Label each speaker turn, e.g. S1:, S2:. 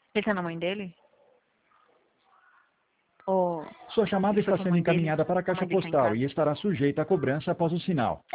S1: Ele tá na mãe dele? Ou
S2: Sua chamada
S1: isso foi
S2: está
S1: pra
S2: sendo
S1: mãe dele?
S2: encaminhada para a
S1: A
S2: caixa
S1: mãe dele tá em
S2: postal
S1: casa?
S2: e estará sujeita a cobrança após o sinal.